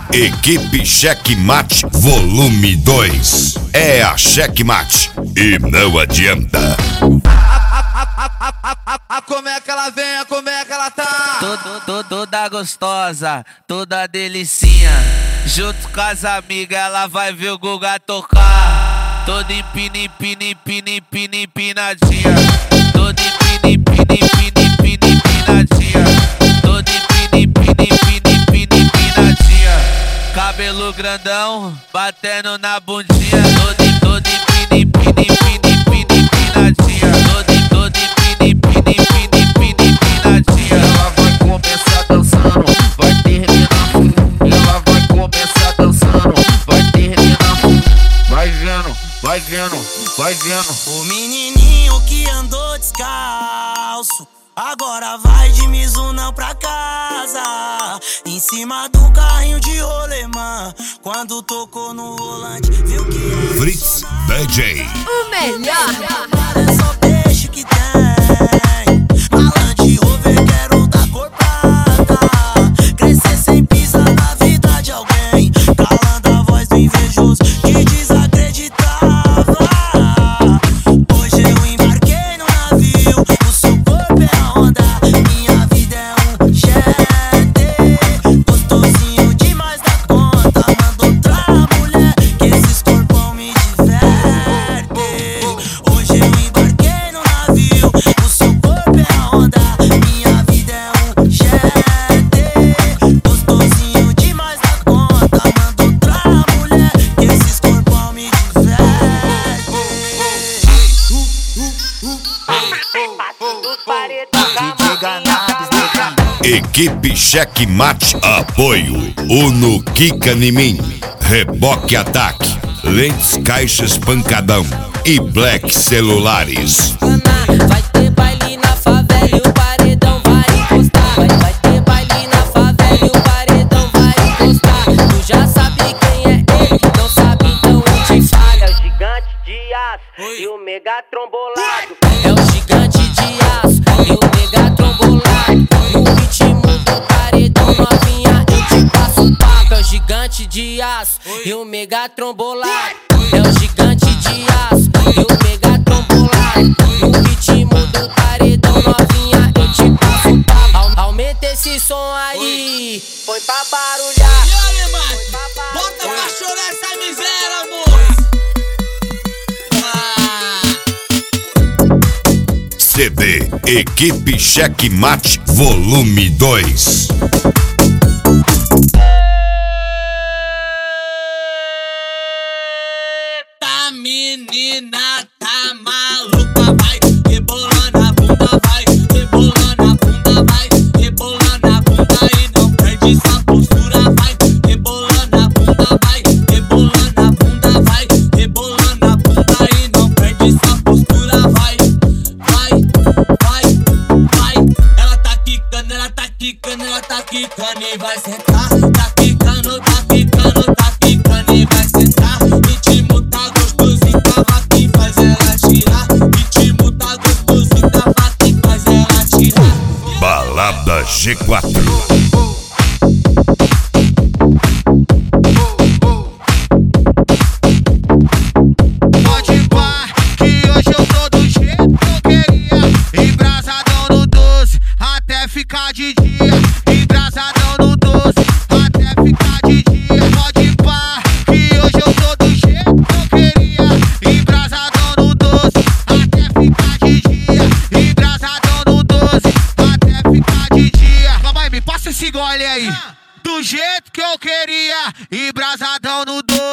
Equipe Checkmate Volume 2. É a Checkmate e não adianta. Como é que ela vem, como é que ela tá? Toda gostosa, toda delicinha. Junto com as amigas ela vai ver o Guga tocar. Toda empinadinha. Toda empinadinha. Toda empinadinha. Cabelo grandão, batendo na bundinha. Toda empinadinha. Toda empinadinha. Ela vai começar dançando, vai terminar full. Ela vai começar dançando, vai terminar full. Vai vendo, vai vendo, vai vendo. O menininho que andou descalço agora vai de Mizunão pra casa. Em cima do carrinho de rolemã. Quando tocou no volante, viu que é Fritz DJ. O melhor. É só peixe que tem. A Land Rover quero dar cor prata. Crescer sem pisar na vida de alguém. Calando a voz do invejoso que desacreditava. Hoje eu embarquei no navio. O seu corpo é a onda, minha vida é um jet. Gostosinho demais da conta. Manda outra mulher que esses corpão me divertem. Hoje eu embarquei no navio. O seu corpo é a onda, minha vida é um jet. Gostosinho demais da conta. Manda outra mulher que esses corpão me divertem. Equipe Checkmate Apoio. Uno Kika Nimin. Reboque Ataque. Lentes Caixas Pancadão. E Black Celulares. Vai ter baile na favela e o paredão vai encostar. Vai ter baile na favela e o paredão vai encostar. Tu já sabe quem é ele, não sabe então eu te falo. É o gigante de aço e o mega trombolado. É o gigante de aço e o mega trombolado. No ritmo do paredão novinha eu te passo o papo. É o gigante de aço e o mega trombolado. É o gigante de aço e o mega trombolado. No ritmo do paredão novinha eu te passo o papo. Aumenta esse som aí, Põe pra barulhar. E aí, mano? Bota pra chorar essa miséria, amor. CD Equipe Checkmate Volume 2. Tá menina, tá maluca, vai rebolando a bunda, vai rebolando a bunda, vai rebolando a bunda e não perde essa postura, vai rebolando a bunda, vai rebolando a bunda, vai rebolando a bunda e não perde essa postura, vai, vai, vai, vai. Ela tá quicando, ela tá quicando, ela tá quicando e vai sentar, tá quicando, tá quicando, tá quicando e vai sentar. Ritmo tá gostosinho, tava que faz ela tirar. Ritmo tá gostosinho, tava que faz ela tirar. Balada G4. Pode pá, que hoje eu tô do jeito que eu queria. Embrasadão no 12, até ficar de dia. Embrasadão no 12, até ficar de dia. Pode pá, que hoje eu tô do jeito que eu queria. Embrasadão no 12, até ficar de dia. Embrasadão no 12, até ficar de dia. Calma aí, me passa esse gole aí. Do jeito que eu queria, embrasadão no 12.